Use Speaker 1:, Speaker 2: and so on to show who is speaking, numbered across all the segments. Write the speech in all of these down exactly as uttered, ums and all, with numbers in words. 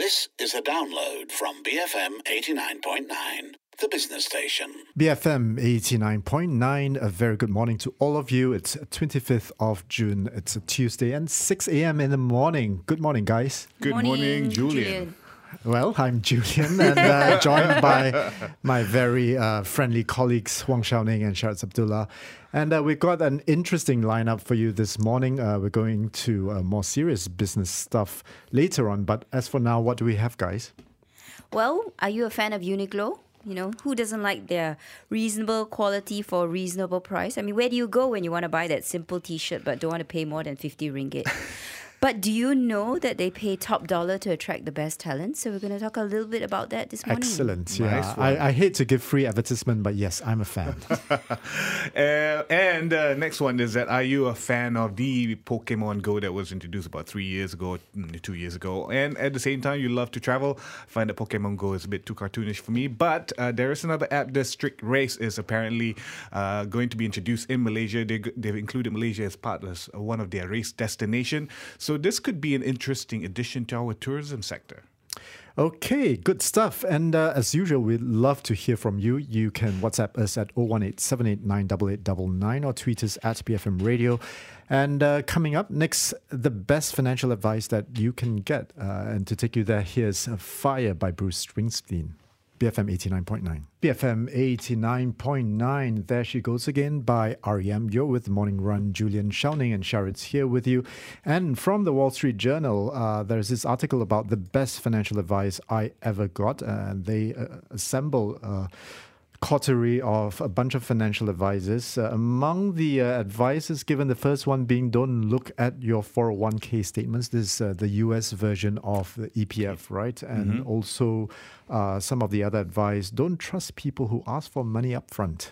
Speaker 1: This is a download from B F M eighty-nine point nine, the business station.
Speaker 2: B F M eighty-nine point nine, a very good morning to all of you. It's twenty-fifth of June. It's a Tuesday and six a.m. in the morning. Good morning, guys.
Speaker 3: Good morning, morning Julian. Julian.
Speaker 2: Well, I'm Julian and uh, joined by my very uh, friendly colleagues, Wang Xiaoning and Sharat Abdullah. And uh, we've got an interesting lineup for you this morning. Uh, we're going to uh, more serious business stuff later on. But as for now, what do we have, guys?
Speaker 4: Well, are you a fan of Uniqlo? You know, who doesn't like their reasonable quality for a reasonable price? I mean, where do you go when you want to buy that simple T-shirt but don't want to pay more than fifty ringgit? But do you know that they pay top dollar to attract the best talent? So we're going to talk a little bit about that this morning.
Speaker 2: Excellent. Yeah.
Speaker 3: Nice
Speaker 2: I, I hate to give free advertisement, but yes, I'm a fan.
Speaker 3: uh, and uh, next one is that, are you a fan of the Pokemon Go that was introduced about three years ago, two years ago? And at the same time, you love to travel. I find that Pokemon Go is a bit too cartoonish for me. But uh, there is another app. The Strict Race is apparently uh, going to be introduced in Malaysia. They, they've included Malaysia as part of one of their race destination. So this could be an interesting addition to our tourism sector.
Speaker 2: Okay, good stuff. And uh, as usual, we'd love to hear from you. You can WhatsApp us at oh one eight seven eight nine eight eight nine nine or tweet us at B F M Radio. And uh, coming up next, the best financial advice that you can get. Uh, and to take you there, here's Fire by Bruce Springsteen. B F M eighty-nine point nine. B F M eighty-nine point nine. There She Goes Again by R E M. You're with the Morning Run. Julian Xiaoning and Sharit's here with you. And from the Wall Street Journal, uh, there's this article about the best financial advice I ever got. And uh, they uh, assemble a coterie of a bunch of financial advisors. Uh, among the uh, advices given, the first one being don't look at your four oh one k statements. This is uh, the U S version of the E P F, right? And mm-hmm. also uh, some of the other advice, don't trust people who ask for money up front.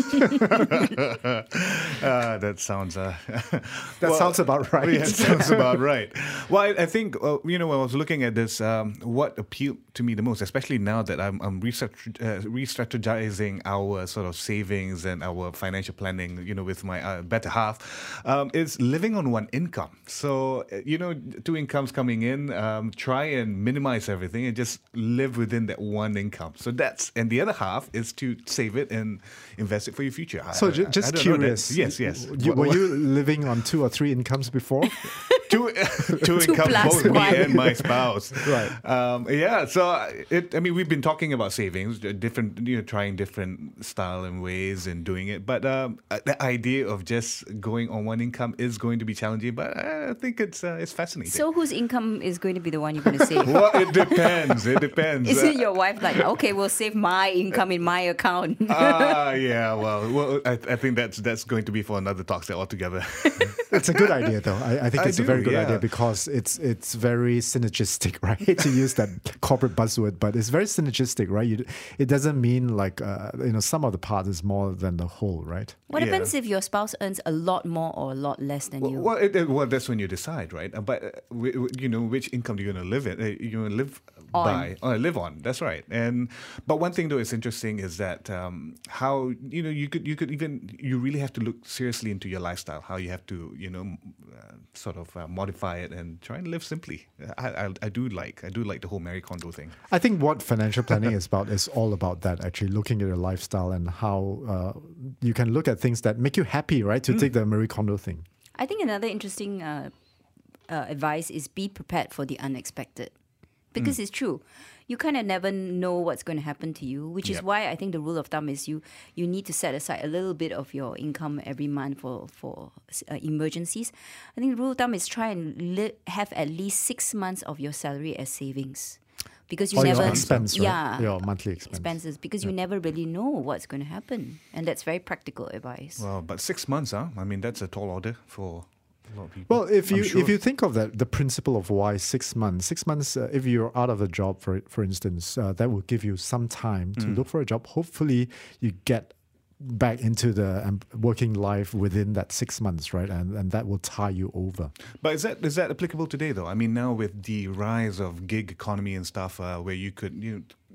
Speaker 3: uh, that sounds uh,
Speaker 2: that
Speaker 3: well,
Speaker 2: sounds about right.
Speaker 3: Yeah, that sounds about right. Well, I, I think, uh, you know, when I was looking at this, um, what appealed to me the most, especially now that I'm, I'm re-strat- uh, re-strategizing our sort of savings and our financial planning, you know, with my uh, better half, um, is living on one income. So, you know, two incomes coming in, um, try and minimize everything and just live within that one income. So that's, and the other half is to save it and invest it for your future.
Speaker 2: So
Speaker 3: I,
Speaker 2: j- just
Speaker 3: I, I
Speaker 2: curious.
Speaker 3: Yes, yes.
Speaker 2: You, were you living on two or three incomes before?
Speaker 3: two, two incomes, both me and my spouse.
Speaker 2: Right.
Speaker 3: Um, yeah. So it, I mean, we've been talking about savings, different, you know, trying different style and ways and doing it. But um, the idea of just going on one income is going to be challenging. But I think it's uh, it's fascinating.
Speaker 4: So whose income is going to be the one you're going to save?
Speaker 3: Well, it depends. It depends.
Speaker 4: Is it your wife like, okay, we'll save my income in my account?
Speaker 3: Ah, uh, yeah. Well, well, I, I think that's that's going to be for another talk set altogether.
Speaker 2: It's a good idea, though. I, I think
Speaker 3: I
Speaker 2: it's
Speaker 3: do,
Speaker 2: a very good
Speaker 3: yeah.
Speaker 2: idea because it's it's very synergistic, right? I hate to use that corporate buzzword, but it's very synergistic, right? You, it doesn't mean like, uh, you know, some of the part is more than the whole, right?
Speaker 4: What
Speaker 3: Yeah.
Speaker 4: happens if your spouse earns a lot more or a lot less than
Speaker 3: Well,
Speaker 4: you?
Speaker 3: well, it, it- well, that's when you decide, right? Uh, But uh, w- w- you know, which income do you going to live in? Uh, you going to live
Speaker 4: On.
Speaker 3: by? Or live on? That's right. And but one thing though is interesting is that um, how you know you could you could even you really have to look seriously into your lifestyle. How you have to you know uh, sort of uh, modify it and try and live simply. I, I I do like I do like the whole Marie Kondo thing.
Speaker 2: I think what financial planning is about is all about that, actually looking at your lifestyle and how uh, you can look at things that make you happy, right? To take the Marie Kondo thing.
Speaker 4: I think another interesting uh, uh, advice is be prepared for the unexpected. Because it's true. You kind of never know what's going to happen to you, which is
Speaker 3: Yep.
Speaker 4: why I think the rule of thumb is you you need to set aside a little bit of your income every month for, for uh, emergencies. I think the rule of thumb is try and li- have at least six months of your salary as savings. Because you
Speaker 2: Or
Speaker 4: never...
Speaker 2: your expense, right?
Speaker 4: Yeah.
Speaker 2: Your monthly expense.
Speaker 4: Expenses. Because you never really know what's going to happen. And that's very practical advice.
Speaker 3: Well, but six months, huh? I mean, that's a tall order for a lot of people.
Speaker 2: Well, if
Speaker 3: I'm
Speaker 2: you
Speaker 3: sure.
Speaker 2: if you think of that, the principle of why six months, six months, uh, if you're out of a job, for for instance, uh, that will give you some time to look for a job. Hopefully, you get back into the um, working life within that six months, right? And and that will tie you over.
Speaker 3: But is that is that applicable today though? I mean, now with the rise of gig economy and stuff, uh, where you could you know,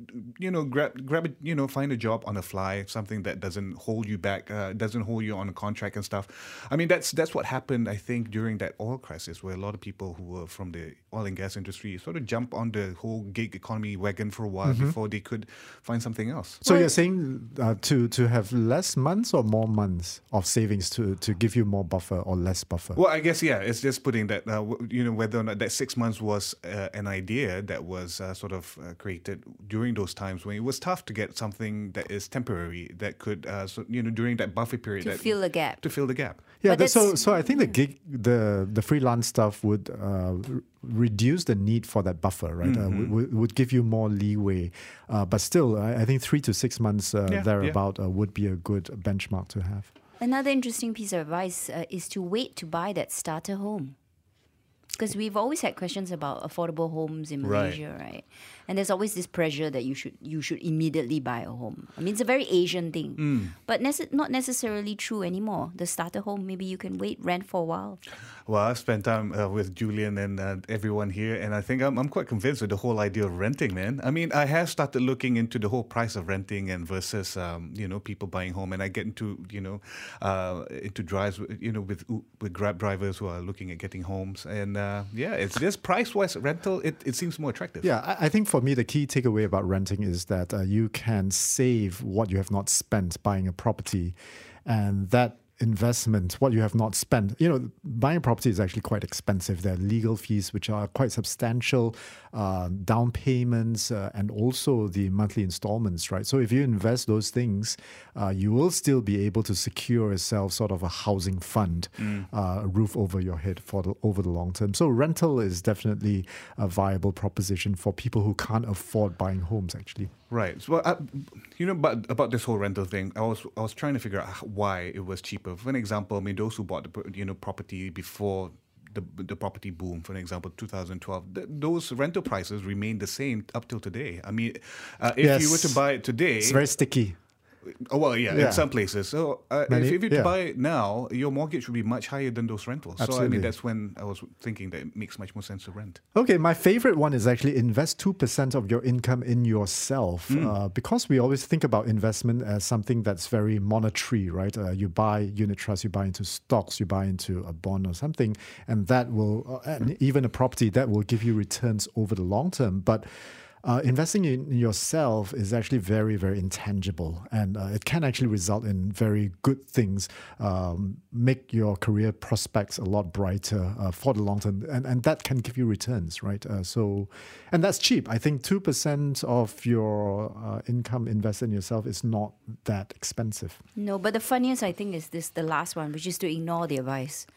Speaker 3: you know, grab, grab it, you know, find a job on the fly, something that doesn't hold you back, uh, doesn't hold you on a contract and stuff. I mean, that's that's what happened, I think, during that oil crisis, where a lot of people who were from the oil and gas industry sort of jump on the whole gig economy wagon for a while
Speaker 2: Mm-hmm.
Speaker 3: before they could find something else.
Speaker 2: So you're saying uh, to to have less months or more months of savings to, to give you more buffer or less buffer?
Speaker 3: Well, I guess, yeah, it's just putting that, uh, w- you know, whether or not that six months was uh, an idea that was uh, sort of uh, created during those times when it was tough to get something that is temporary, that could, uh, so, you know, during that buffer period.
Speaker 4: To
Speaker 3: that,
Speaker 4: fill the gap.
Speaker 3: To fill the gap.
Speaker 2: Yeah,
Speaker 4: But
Speaker 2: that, so
Speaker 4: that's-
Speaker 2: so I think the gig, the the freelance stuff would uh, r- reduce the need for that buffer, right? Uh, w- w- would give you more leeway, uh, but still, I, I think three to six months uh,
Speaker 3: Yeah,
Speaker 2: thereabout uh, would be a good benchmark to have.
Speaker 4: Another interesting piece of advice uh, is to wait to buy that starter home. Because we've always had questions about affordable homes in
Speaker 3: Right.
Speaker 4: Malaysia, right? And there's always this pressure that you should you should immediately buy a home. I mean, it's a very Asian thing, but nece- not necessarily true anymore. The starter home, maybe you can wait, rent for a while.
Speaker 3: Well, I've spent time uh, with Julian and uh, everyone here, and I think I'm, I'm quite convinced with the whole idea of renting, man. I mean, I have started looking into the whole price of renting and versus, um, you know, people buying home, and I get into, you know, uh, into drives, you know, with with Grab drivers who are looking at getting homes, and uh, yeah, it's just price-wise rental. It, it seems more attractive.
Speaker 2: Yeah, I, I think for me the key takeaway about renting is that uh, you can save what you have not spent buying a property, and that investment, what you have not spent. You know, buying a property is actually quite expensive. There are legal fees which are quite substantial, uh, down payments, uh, and also the monthly installments, right? So if you invest those things, uh, you will still be able to secure yourself sort of a housing fund, uh, a roof over your head for the, over the long term. So rental is definitely a viable proposition for people who can't afford buying homes, actually.
Speaker 3: Right. So, I, you know, but about this whole rental thing, I was I was trying to figure out why it was cheaper. For an example, I mean, those who bought the pro- you know property before the the property boom, for example, two thousand twelve, th- those rental prices remain the same up till today. I mean, uh, if you were to
Speaker 2: Yes.
Speaker 3: buy it today,
Speaker 2: It's very sticky.
Speaker 3: oh, well, yeah,
Speaker 2: Yeah.
Speaker 3: in some places. So uh,
Speaker 2: Many-
Speaker 3: if, if you were
Speaker 2: yeah.
Speaker 3: to buy it now, your mortgage would be much higher than those rentals. So I
Speaker 2: Absolutely.
Speaker 3: mean, that's when I was thinking that it makes much more sense to rent.
Speaker 2: Okay, my favorite one is actually invest two percent of your income in yourself. Uh, because we always think about investment as something that's very monetary, right? Uh, you buy unit trust, you buy into stocks, you buy into a bond or something, and that will, uh, and even a property, that will give you returns over the long term. But Uh, investing in yourself is actually very, very intangible, and uh, it can actually result in very good things, um, make your career prospects a lot brighter uh, for the long term, and, and that can give you returns, right? Uh, so, and that's cheap. I think two percent of your uh, income invested in yourself is not that expensive.
Speaker 4: No, but the funniest I think is this, the last one, which is to ignore the advice.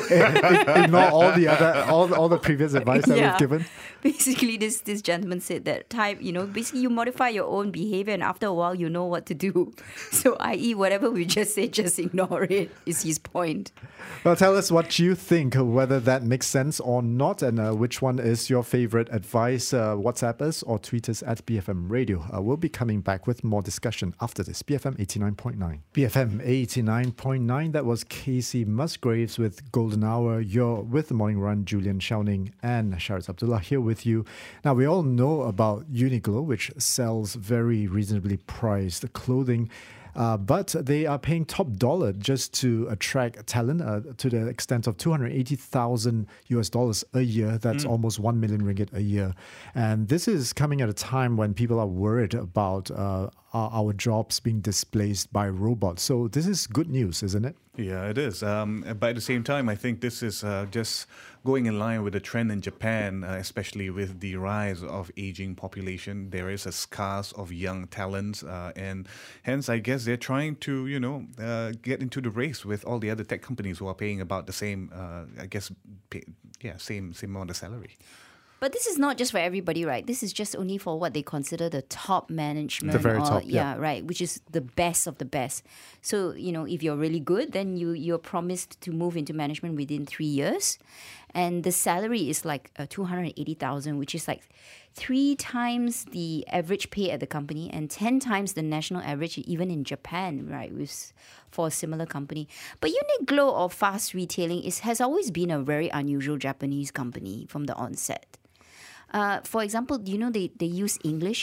Speaker 2: Ignore all the other, all, all the previous advice that
Speaker 4: Yeah.
Speaker 2: we've given.
Speaker 4: Basically, this this gentleman said that type, you know, basically you modify your own behavior, and after a while, you know what to do. So, that is, whatever we just said, just ignore it. Is his point.
Speaker 2: Well, tell us what you think, whether that makes sense or not, and uh, which one is your favorite advice. Uh, WhatsApp us or tweet us at B F M Radio. Uh, we'll be coming back with more discussion after this. B F M eighty-nine point nine. B F M eighty-nine point nine. That was Casey Musgraves with Golden Hour. You're with the Morning Run, Julian Shouning and Sharaz Abdullah here with you. Now, we all know about Uniqlo, which sells very reasonably priced clothing. Uh, but they are paying top dollar just to attract talent uh, to the extent of two hundred eighty thousand U S dollars a year. That's mm. almost one million ringgit a year. And this is coming at a time when people are worried about uh, our, our jobs being displaced by robots. So this is good news, isn't it?
Speaker 3: Yeah, it is. Um, but at the same time, I think this is uh, just going in line with the trend in Japan, uh, especially with the rise of aging population. There is a scarce of young talents, uh, and hence, I guess they're trying to, you know, uh, get into the race with all the other tech companies who are paying about the same, uh, I guess, pay, yeah, same same amount of salary.
Speaker 4: But this is not just for everybody, right? This is just only for what they consider the top management.
Speaker 2: The very
Speaker 4: or,
Speaker 2: top,
Speaker 4: yeah,
Speaker 2: yeah.
Speaker 4: right, which is the best of the best. So, you know, if you're really good, then you, you're promised to move into management within three years. And the salary is like uh, two hundred eighty thousand, which is like three times the average pay at the company and ten times the national average, even in Japan, right, with, for a similar company. But Uniqlo, or fast retailing, is, has always been a very unusual Japanese company from the onset. Uh, for example, you know, they, they use English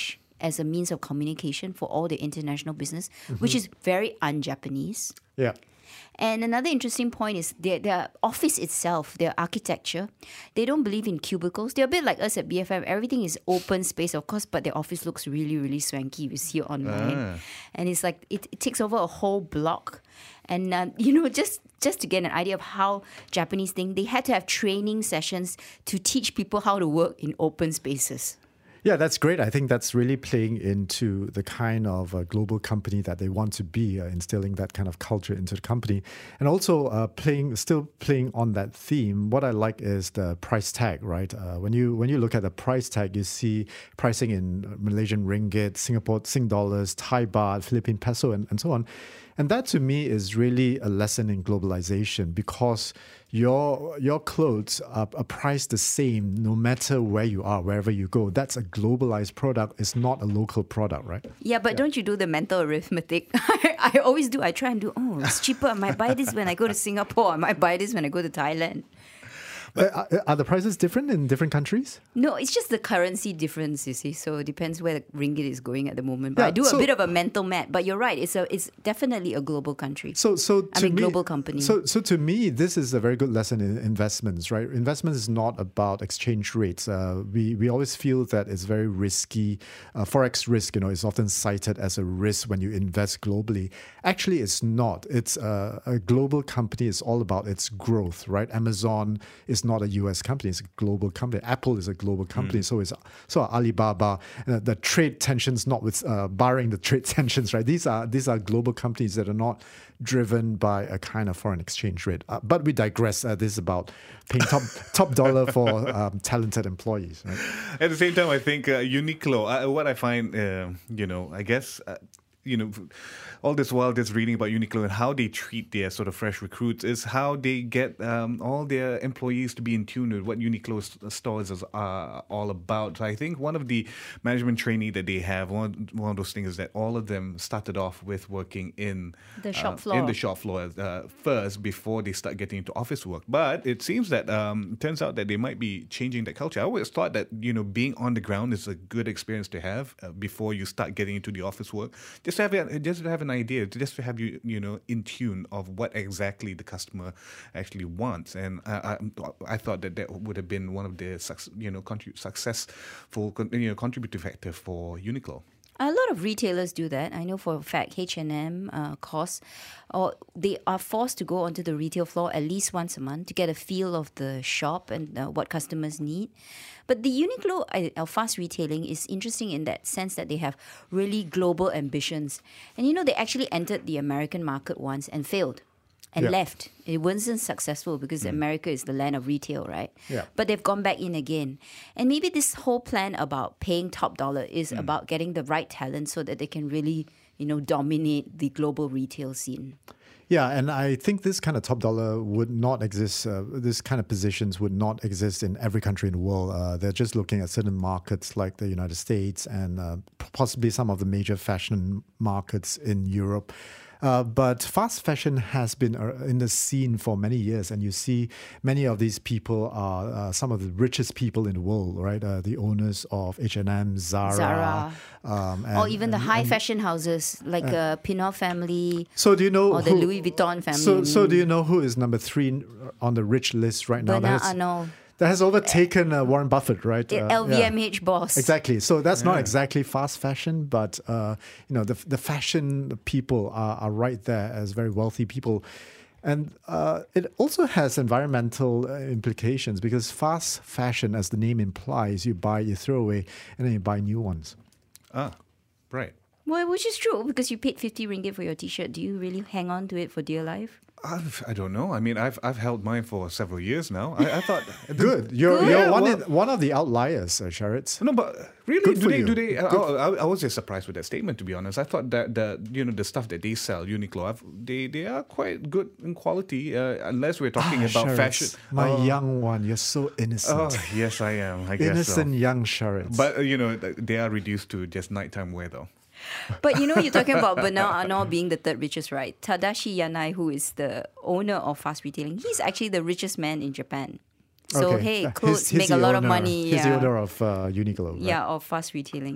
Speaker 4: as a means of communication for all the international business, which is very un-Japanese.
Speaker 2: Yeah.
Speaker 4: And another interesting point is their, their office itself, their architecture. They don't believe in cubicles. They're a bit like us at B F M. Everything is open space, of course, but their office looks really, really swanky. You see it online.
Speaker 3: Ah.
Speaker 4: And it's like, it, it takes over a whole block. And, um, you know, just, just to get an idea of how Japanese think, they had to have training sessions to teach people how to work in open spaces.
Speaker 2: Yeah, that's great. I think that's really playing into the kind of uh, global company that they want to be, uh, instilling that kind of culture into the company. And also uh, playing, still playing on that theme, what I like is the price tag, right? Uh, when you when you look at the price tag, you see pricing in Malaysian ringgit, Singapore Sing dollars, Thai baht, Philippine peso, and, and so on. And that to me is really a lesson in globalization, because your your clothes are, are priced the same no matter where you are, wherever you go. That's a globalized product. It's not a local product, right?
Speaker 4: Yeah, but don't you do the mental arithmetic? I, I always do. I try and do, oh, it's cheaper. I might buy this when I go to Singapore. I might buy this when I go to Thailand.
Speaker 2: Uh, are, are the prices different in different countries?
Speaker 4: No, it's just the currency difference, you see. So it depends where the ringgit is going at the moment. But
Speaker 2: Yeah,
Speaker 4: I do
Speaker 2: so-
Speaker 4: a bit of a mental math. But you're right. It's a it's definitely a global country.
Speaker 2: So, so
Speaker 4: I
Speaker 2: to
Speaker 4: mean,
Speaker 2: me,
Speaker 4: global company.
Speaker 2: So, so to me, this is a very good lesson in investments, right? Investment is not about exchange rates. Uh, we we always feel that it's very risky. Uh, Forex risk, you know, is often cited as a risk when you invest globally. Actually, it's not. It's uh, a global company. It's all about its growth, right? Amazon is not a U S company. It's a global company. Apple is a global company. So is so are Alibaba. Uh, the trade tensions, not with uh, barring the trade tensions, right? These are these are global companies that are not driven by a kind of foreign exchange rate. Uh, but we digress. Uh, this is about paying top top dollar for um, talented employees. Right?
Speaker 3: At the same time, I think uh, Uniqlo, uh, what I find, uh, you know, I guess, uh, you know, all this while just reading about Uniqlo and how they treat their sort of fresh recruits is how they get um, all their employees to be in tune with what Uniqlo's stores is uh, all about. So I think one of the management trainee that they have, one, one of those things is that all of them started off with working in
Speaker 4: The shop
Speaker 3: uh,
Speaker 4: floor.
Speaker 3: in the shop floor uh, first before they start getting into office work. But it seems that um, it turns out that they might be changing that culture. I always thought that, you know, being on the ground is a good experience to have uh, before you start getting into the office work. Just to have a, just to have an idea, to just to have you you know in tune of what exactly the customer actually wants. And I I, I thought that that would have been one of the suc- you know contrib- successful con- you know contributive factor for Uniqlo.
Speaker 4: A lot of retailers do that. I know for a fact H and M, uh, C O S, or they are forced to go onto the retail floor at least once a month to get a feel of the shop and uh, what customers need. But the Uniqlo uh, fast retailing is interesting in that sense that they have really global ambitions. And you know, they actually entered the American market once and failed. And
Speaker 2: Yeah.
Speaker 4: left. It wasn't successful because America is the land of retail, right?
Speaker 2: Yeah.
Speaker 4: But they've gone back in again. And maybe this whole plan about paying top dollar is about getting the right talent so that they can really, you know, dominate the global retail scene.
Speaker 2: Yeah, and I think this kind of top dollar would not exist. Uh, this kind of positions would not exist in every country in the world. Uh, they're just looking at certain markets like the United States and uh, possibly some of the major fashion markets in Europe. Uh, but fast fashion has been uh, in the scene for many years, and you see many of these people are uh, some of the richest people in the world, right? Uh, the owners of H and M, Zara,
Speaker 4: Zara.
Speaker 2: Um,
Speaker 4: or
Speaker 2: and-
Speaker 4: even the
Speaker 2: and-
Speaker 4: high
Speaker 2: and-
Speaker 4: fashion houses like uh, Pinot family
Speaker 2: So do you know
Speaker 4: or the
Speaker 2: who,
Speaker 4: Louis Vuitton family.
Speaker 2: So,
Speaker 4: I
Speaker 2: so
Speaker 4: mean,
Speaker 2: do you know who is number three on the rich list right now?
Speaker 4: Bernard
Speaker 2: That has,
Speaker 4: Arnault,
Speaker 2: that has overtaken uh, Warren Buffett, right?
Speaker 4: the
Speaker 2: Uh,
Speaker 4: L V M H
Speaker 2: yeah.
Speaker 4: boss.
Speaker 2: Exactly. So that's not exactly fast fashion, but uh, you know the the fashion people are, are right there as very wealthy people, and uh, it also has environmental uh, implications because fast fashion, as the name implies, you buy, you throw away, and then you buy new ones.
Speaker 3: Ah, right.
Speaker 4: Well, which is true because you paid fifty ringgit for your t-shirt. Do you really hang on to it for dear life?
Speaker 3: I've, I don't know. I mean, I've I've held mine for several years now. I, I thought
Speaker 2: Good. You're
Speaker 4: Good.
Speaker 2: you're
Speaker 3: Yeah,
Speaker 2: one
Speaker 3: well-
Speaker 2: in, one of the outliers, uh, Sharad.
Speaker 3: No, but really,
Speaker 2: Good
Speaker 3: do
Speaker 2: for
Speaker 3: they?
Speaker 2: you.
Speaker 3: Do they? I, I, I was just surprised with that statement. To be honest, I thought that the you know the stuff that they sell, Uniqlo, I've, they they are quite good in quality. Uh, unless we're talking
Speaker 2: Ah,
Speaker 3: about
Speaker 2: Sharad,
Speaker 3: fashion.
Speaker 2: My
Speaker 3: oh,
Speaker 2: young one, you're so innocent.
Speaker 3: oh, yes, I am. I guess
Speaker 2: innocent
Speaker 3: so.
Speaker 2: young Sharad.
Speaker 3: But uh, you know, th- they are reduced to just nighttime wear, though.
Speaker 4: But you know, you're talking about Bernard Arnault being the third richest, right? Tadashi Yanai, who is the owner of fast retailing, he's actually the richest man in Japan. So
Speaker 2: Okay.
Speaker 4: hey,
Speaker 2: Uh,
Speaker 4: clothes
Speaker 2: he's- he's
Speaker 4: make a
Speaker 2: the
Speaker 4: lot of
Speaker 2: owner-
Speaker 4: money.
Speaker 2: He's
Speaker 4: yeah.
Speaker 2: the owner of uh, Uniqlo. Right?
Speaker 4: Yeah, of fast retailing.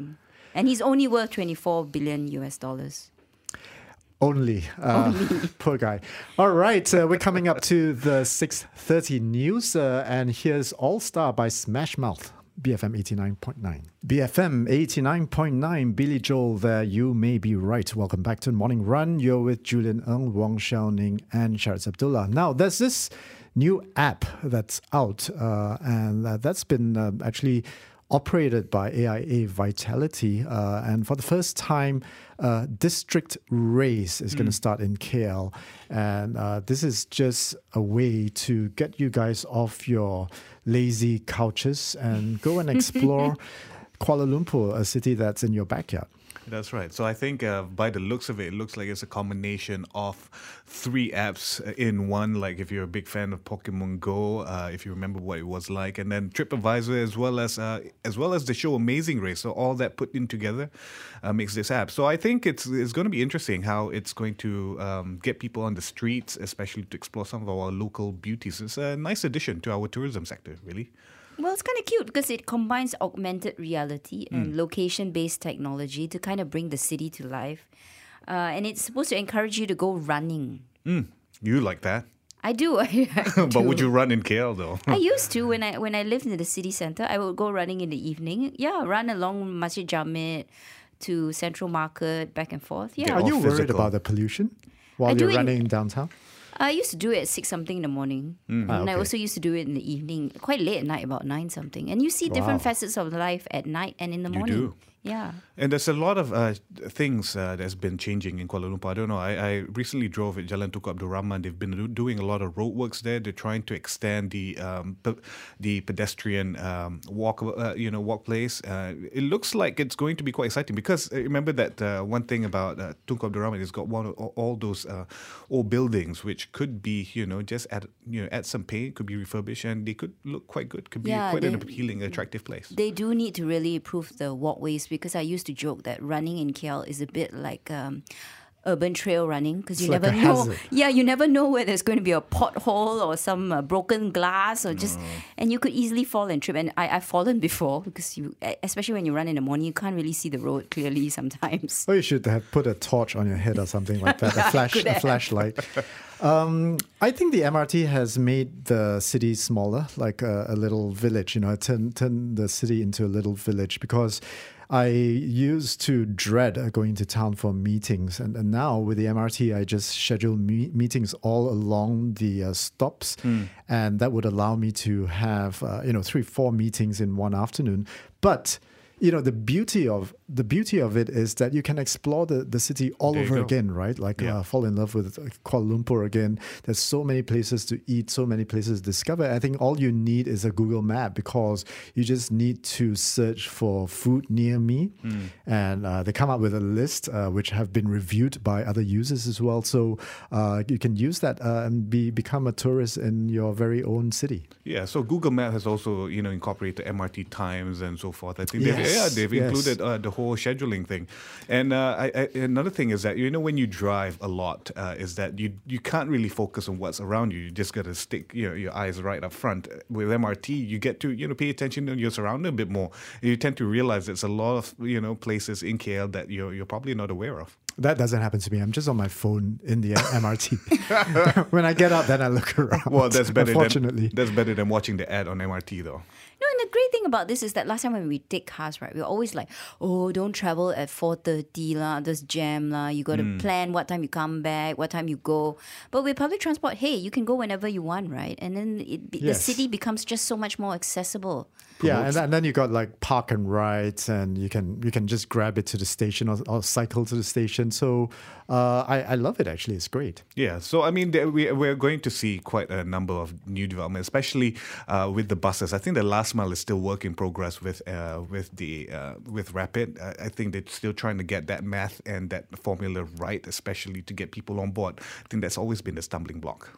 Speaker 4: And he's only worth twenty-four billion U S dollars.
Speaker 2: Only. Uh,
Speaker 4: Only.
Speaker 2: Poor guy. All right, uh, we're coming up to the six thirty news, uh, and here's All Star by Smash Mouth. B F M eighty-nine point nine. B F M eighty-nine point nine, Billy Joel there, you may be right. Welcome back to the Morning Run. You're with Julian Ng, Wong Shao Ning, and Sharad Abdullah. Now, there's this new app that's out, uh, and uh, that's been uh, actually operated by A I A Vitality. Uh, and for the first time, uh, District Race is mm. going to start in K L. And uh, this is just a way to get you guys off your lazy couches and go and explore Kuala Lumpur, a city that's in your backyard.
Speaker 3: That's right. So I think uh, by the looks of it, it looks like it's a combination of three apps in one. Like if you're a big fan of Pokemon Go, uh, if you remember what it was like, and then TripAdvisor as well as uh, as well as the show Amazing Race. So all that put in together uh, makes this app. So I think it's it's going to be interesting how it's going to um, get people on the streets, especially to explore some of our local beauties. It's a nice addition to our tourism sector, really.
Speaker 4: Well, it's kind of cute because it combines augmented reality and mm. location-based technology to kind of bring the city to life. Uh, and it's supposed to encourage you to go running.
Speaker 3: Mm. You like that?
Speaker 4: I do. I, I
Speaker 3: but
Speaker 4: do.
Speaker 3: would you run in K L though?
Speaker 4: I used to when I when I lived in the city centre. I would go running in the evening. Yeah, run along Masjid Jamid to Central Market, back and forth. Yeah.
Speaker 2: Are you
Speaker 3: physical.
Speaker 2: worried about the pollution while
Speaker 4: I
Speaker 2: you're
Speaker 4: do
Speaker 2: running
Speaker 4: in,
Speaker 2: downtown?
Speaker 4: I used to do it at six something in the morning,
Speaker 3: Mm.
Speaker 2: Ah,
Speaker 4: and I
Speaker 2: okay.
Speaker 4: also used to do it in the evening, quite late at night, about nine something. And you see different
Speaker 2: Wow.
Speaker 4: facets of life at night and in the
Speaker 3: You
Speaker 4: morning.
Speaker 3: do.
Speaker 4: Yeah.
Speaker 3: And there's a lot of uh, things uh, that's been changing in Kuala Lumpur. I don't know. I, I recently drove at Jalan Tunku Abdul Rahman. They've been do- doing a lot of roadworks there. They're trying to extend the um, pe- the pedestrian um, walk, uh, you know, walk place. Uh, it looks like it's going to be quite exciting because uh, remember that uh, one thing about uh, Tunku Abdul Rahman is got one of, all those uh, old buildings which could be, you know, just add you know add some paint, could be refurbished, and they could look quite good. Could be
Speaker 4: Yeah,
Speaker 3: quite
Speaker 4: they-
Speaker 3: an appealing, attractive place.
Speaker 4: They do need to really improve the walkways because I used to joke that running in K L is a bit like um, urban trail running because you
Speaker 2: It's like
Speaker 4: never
Speaker 2: a
Speaker 4: know.
Speaker 2: hazard.
Speaker 4: Yeah, you never know where there's going to be a pothole or some uh, broken glass or just, and you could easily fall and trip. And I, I've fallen before because you, especially when you run in the morning, you can't really see the road clearly sometimes.
Speaker 2: Or you should have put a torch on your head or something like that, a flash,
Speaker 4: Could
Speaker 2: a
Speaker 4: have.
Speaker 2: flashlight. Um, I think the M R T has made the city smaller, like a, a little village. You know, turn turn the city into a little village because I used to dread uh, going to town for meetings, and, and now with the M R T, I just schedule me- meetings all along the uh, stops, and that would allow me to have uh, you know three, four meetings in one afternoon. But you know the beauty of the beauty of it is that you can explore the, the city all
Speaker 3: There you
Speaker 2: over
Speaker 3: go.
Speaker 2: again, right? Like
Speaker 3: Yeah.
Speaker 2: uh, fall in love with Kuala Lumpur again. There's so many places to eat, so many places to discover. I think all you need is a Google map because you just need to search for food near me,
Speaker 3: Mm.
Speaker 2: and uh, they come up with a list uh, which have been reviewed by other users as well. So uh, you can use that uh, and be become a tourist in your very own city.
Speaker 3: Yeah, so Google Maps has also, you know, incorporated M R T times and so forth. I think they've,
Speaker 2: Yes,
Speaker 3: yeah, they've
Speaker 2: yes.
Speaker 3: included uh, the whole scheduling thing. And uh, I, I, another thing is that, you know, when you drive a lot, uh, is that you you can't really focus on what's around you. You just got to stick your, your eyes right up front. With M R T, you get to, you know, pay attention to your surrounding a bit more. You tend to realize there's a lot of, you know, places in K L that you're, you're probably not aware of.
Speaker 2: That doesn't happen to me. I'm just on my phone in the M R T. When I get out, then I look around.
Speaker 3: Well, that's better
Speaker 2: Unfortunately.
Speaker 3: than that's better than watching the ad on M R T, though.
Speaker 4: No, and the great thing about this is that last time when we take cars, right, we were always like, oh, don't travel at four thirty lah, there's jam lah. You got to
Speaker 3: Mm.
Speaker 4: plan what time you come back, what time you go. But with public transport, hey, you can go whenever you want, right? And then it, be-
Speaker 2: Yes.
Speaker 4: the city becomes just so much more accessible.
Speaker 2: Yeah, and then, and then you got like park and rides, and you can you can just grab it to the station or, or cycle to the station. So uh, I I love it actually. It's great.
Speaker 3: Yeah, so I mean, there- we we're going to see quite a number of new developments, especially uh, with the buses. I think the last mile is still work in progress with uh, with the uh, with Rapid. Uh, I think they're still trying to get that math and that formula right, especially to get people on board. I think that's always been the stumbling block.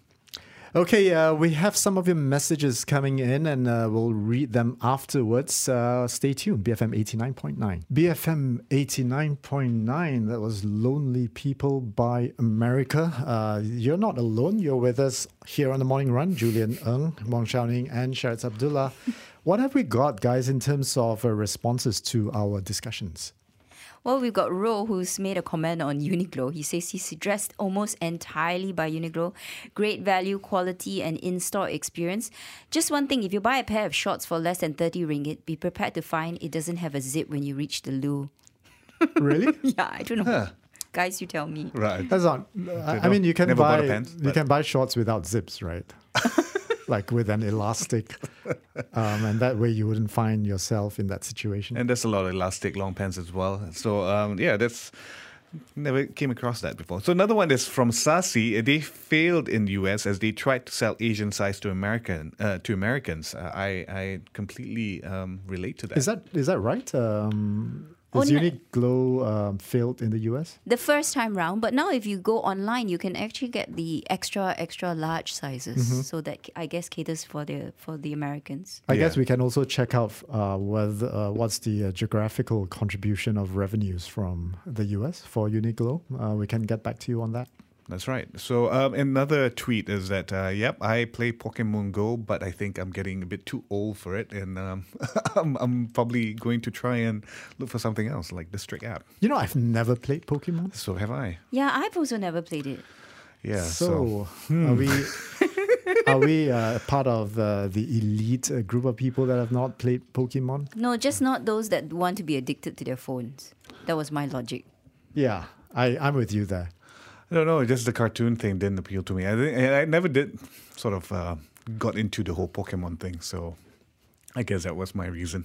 Speaker 2: Okay, uh, we have some of your messages coming in, and uh, we'll read them afterwards. Uh, stay tuned. B F M eighty-nine point nine. B F M eighty-nine point nine. That was Lonely People by America. Uh, you're not alone. You're with us here on the Morning Run. Julian Ng, Wong Shao Ning, and Sharad Abdullah. What have we got, guys, in terms of uh, responses to our discussions?
Speaker 4: Well, we've got Ro, who's made a comment on Uniqlo. He says he's dressed almost entirely by Uniqlo. Great value, quality, and in-store experience. Just one thing, if you buy a pair of shorts for less than thirty ringgit, be prepared to find it doesn't have a zip when you reach the loo.
Speaker 2: Really?
Speaker 4: Yeah, I don't know.
Speaker 3: Huh.
Speaker 4: Guys, you tell me.
Speaker 3: Right.
Speaker 2: That's not. I I mean, you can
Speaker 3: Never bought
Speaker 2: buy
Speaker 3: a pants,
Speaker 2: you
Speaker 3: but-
Speaker 2: can buy shorts without zips, right? Like with an elastic, um, and that way you wouldn't find yourself in that situation.
Speaker 3: And there's a lot of elastic long pants as well. So um, yeah, that's never came across that before. So another one is from Sasi. They failed in the U S as they tried to sell Asian size to American uh, to Americans. Uh, I I completely um, relate to that.
Speaker 2: Is that is that right? Um,
Speaker 4: Oh,
Speaker 2: is
Speaker 4: no.
Speaker 2: Uniqlo um, failed in the U S?
Speaker 4: The first time round, but now if you go online, you can actually get the extra, extra large sizes. So that I guess caters for the for the Americans.
Speaker 2: I
Speaker 3: Yeah.
Speaker 2: guess we can also check out uh, whether, uh, what's the uh, geographical contribution of revenues from the U S for Uniqlo. Uh, we can get back to you on that.
Speaker 3: That's right. So um, another tweet is that, uh, yep, I play Pokemon Go, but I think I'm getting a bit too old for it. And um, I'm, I'm probably going to try and look for something else, like the Strict app.
Speaker 2: You know, I've never played Pokemon.
Speaker 3: So have I.
Speaker 4: Yeah, I've also never played it.
Speaker 3: Yeah.
Speaker 2: So,
Speaker 3: So,
Speaker 2: are we are we uh, part of uh, the elite uh, group of people that have not played Pokemon?
Speaker 4: No, just not those that want to be addicted to their phones. That was my logic.
Speaker 2: Yeah, I, I'm with you there.
Speaker 3: I don't know, just the cartoon thing didn't appeal to me. I think I never did sort of uh, got into the whole Pokemon thing. So I guess that was my reason.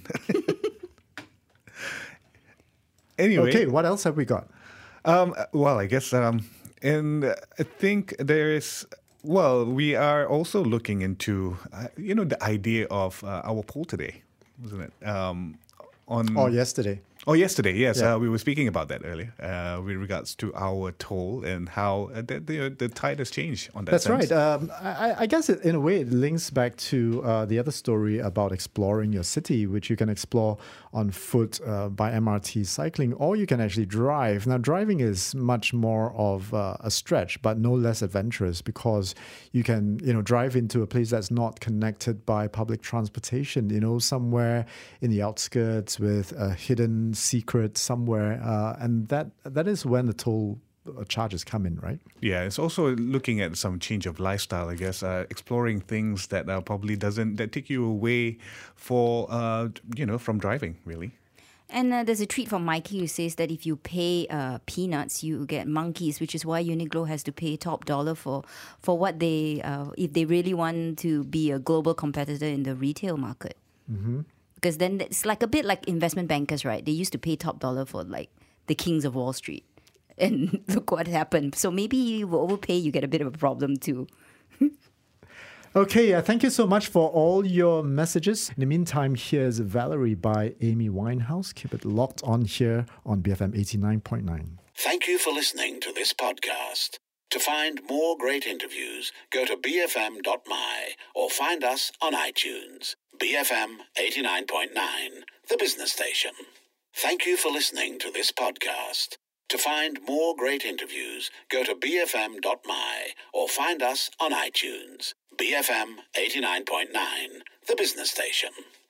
Speaker 3: Anyway.
Speaker 2: Okay, what else have we got?
Speaker 3: Um, well, I guess, um, and I think there is, well, we are also looking into, uh, you know, the idea of uh, our poll today, wasn't it? Um, on
Speaker 2: Oh, yesterday.
Speaker 3: Oh, yesterday, yes.
Speaker 2: Yeah.
Speaker 3: Uh, we were speaking about that earlier uh, with regards to our toll and how uh, the, the, the tide has changed on that
Speaker 2: That's
Speaker 3: sense.
Speaker 2: right. Um, I, I guess it, in a way it links back to uh, the other story about exploring your city, which you can explore on foot, uh, by M R T, cycling, or you can actually drive. Now, driving is much more of uh, a stretch, but no less adventurous because you can, you know, drive into a place that's not connected by public transportation. You know, somewhere in the outskirts with a hidden secret somewhere, uh, and that that is when the toll uh, charges come in, right?
Speaker 3: Yeah, it's also looking at some change of lifestyle, I guess, uh, exploring things that uh, probably doesn't, that take you away for, uh, you know, from driving, really.
Speaker 4: And uh, there's a tweet from Mikey who says that if you pay uh, peanuts, you get monkeys, which is why Uniqlo has to pay top dollar for for what they, uh, if they really want to be a global competitor in the retail market. Mm-hmm. Because then it's like a bit like investment bankers, right? They used to pay top dollar for like the kings of Wall Street. And look what happened. So maybe you overpay, you get a bit of a problem too.
Speaker 2: Okay, uh, thank you so much for all your messages. In the meantime, here's Valerie by Amy Winehouse. Keep it locked on here on B F M eighty-nine point nine.
Speaker 1: Thank you for listening to this podcast. To find more great interviews, go to b f m dot m y or find us on iTunes. B F M eighty-nine point nine, the business station. Thank you for listening to this podcast. To find more great interviews, go to b f m dot m y or find us on iTunes. B F M eighty-nine point nine, the business station.